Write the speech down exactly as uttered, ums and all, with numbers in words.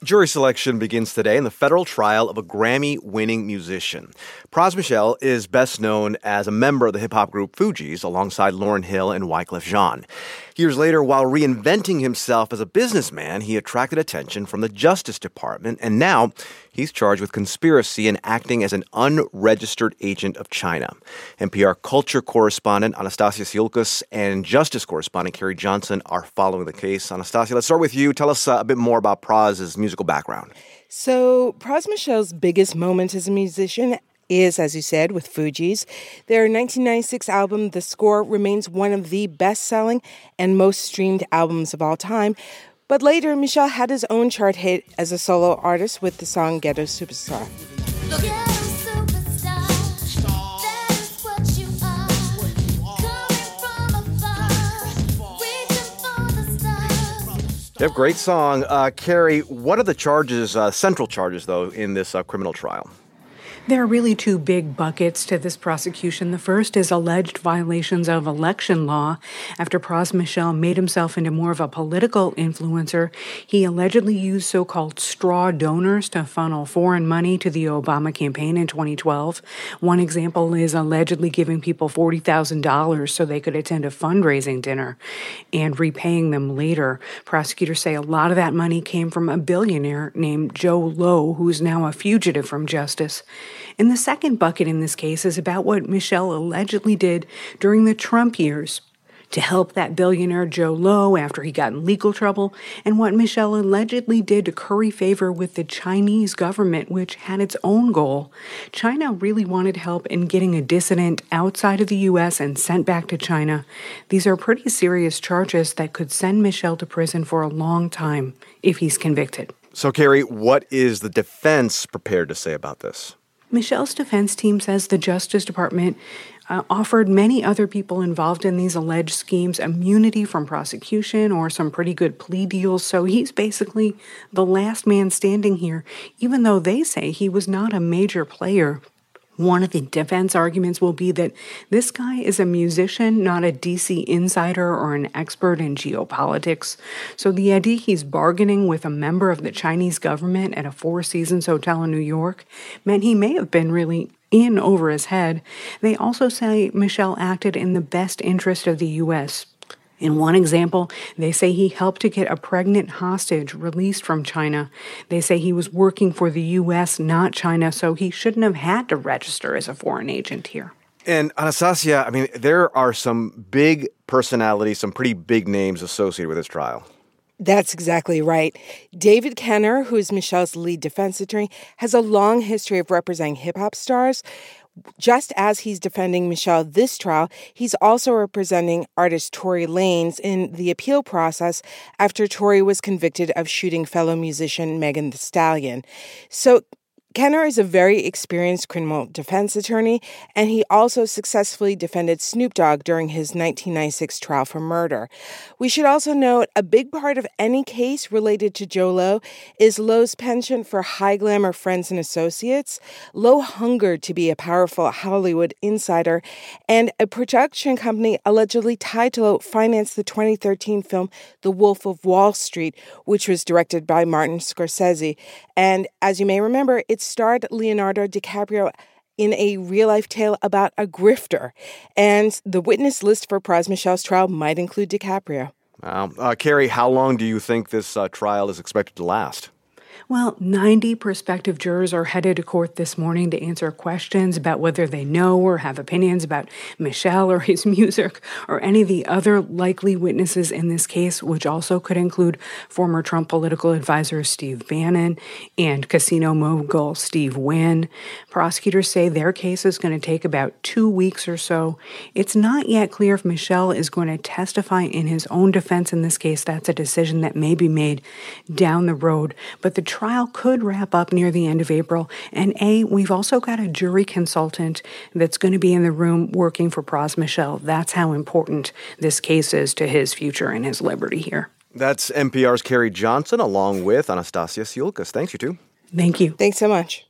Jury selection begins today in the federal trial of a Grammy-winning musician. Pras Michel is best known as a member of the hip-hop group Fugees alongside Lauryn Hill and Wyclef Jean. Years later, while reinventing himself as a businessman, he attracted attention from the Justice Department, and now he's charged with conspiracy and acting as an unregistered agent of China. N P R culture correspondent Anastasia Siolkas and Justice correspondent Carrie Johnson are following the case. Anastasia, let's start with you. Tell us uh, a bit more about Pras's musical background. So Pras Michel's biggest moment as a musician is, as you said, with Fugees. Their nineteen ninety-six album, The Score, remains one of the best-selling and most streamed albums of all time. But later, Michel had his own chart hit as a solo artist with the song Ghetto Superstar. You have a great song. Uh, Carrie, what are the charges, uh, central charges, though, in this uh, criminal trial? There are really two big buckets to this prosecution. The first is alleged violations of election law. After Pras Michel made himself into more of a political influencer, he allegedly used so-called straw donors to funnel foreign money to the Obama campaign in twenty twelve. One example is allegedly giving people forty thousand dollars so they could attend a fundraising dinner and repaying them later. Prosecutors say a lot of that money came from a billionaire named Joe Low, who's now a fugitive from justice. And the second bucket in this case is about what Michel allegedly did during the Trump years to help that billionaire Joe Low after he got in legal trouble, and what Michel allegedly did to curry favor with the Chinese government, which had its own goal. China really wanted help in getting a dissident outside of the U S and sent back to China. These are pretty serious charges that could send Michel to prison for a long time if he's convicted. So, Carrie, what is the defense prepared to say about this? Michel's defense team says the Justice Department uh, offered many other people involved in these alleged schemes immunity from prosecution or some pretty good plea deals, so he's basically the last man standing here, even though they say he was not a major player. One of the defense arguments will be that this guy is a musician, not a D C insider or an expert in geopolitics. So the idea he's bargaining with a member of the Chinese government at a Four Seasons hotel in New York meant he may have been really in over his head. They also say Michel acted in the best interest of the U S. In one example, they say he helped to get a pregnant hostage released from China. They say he was working for the U S, not China, so he shouldn't have had to register as a foreign agent here. And Anastasia, I mean, there are some big personalities, some pretty big names associated with this trial. That's exactly right. David Kenner, who is Michel's lead defense attorney, has a long history of representing hip-hop stars. Just as he's defending Michel this trial, he's also representing artist Tory Lanez in the appeal process after Tory was convicted of shooting fellow musician Megan Thee Stallion. So Kenner is a very experienced criminal defense attorney, and he also successfully defended Snoop Dogg during his nineteen ninety-six trial for murder. We should also note a big part of any case related to Joe Low is Low's penchant for high glamour friends and associates. Low hungered to be a powerful Hollywood insider, and a production company allegedly tied to Low financed the twenty thirteen film The Wolf of Wall Street, which was directed by Martin Scorsese. And as you may remember, it's starred Leonardo DiCaprio in a real-life tale about a grifter. And the witness list for Pras Michel's trial might include DiCaprio. Wow. Uh, Carrie, how long do you think this uh, trial is expected to last? Well, ninety prospective jurors are headed to court this morning to answer questions about whether they know or have opinions about Michel or his music or any of the other likely witnesses in this case, which also could include former Trump political advisor Steve Bannon and casino mogul Steve Wynn. Prosecutors say their case is going to take about two weeks or so. It's not yet clear if Michel is going to testify in his own defense in this case. That's a decision that may be made down the road. But the trial could wrap up near the end of April. And A, we've also got a jury consultant that's going to be in the room working for Pras Michel. That's how important this case is to his future and his liberty here. That's N P R's Carrie Johnson along with Anastasia Siolkas. Thanks, you two. Thank you. Thanks so much.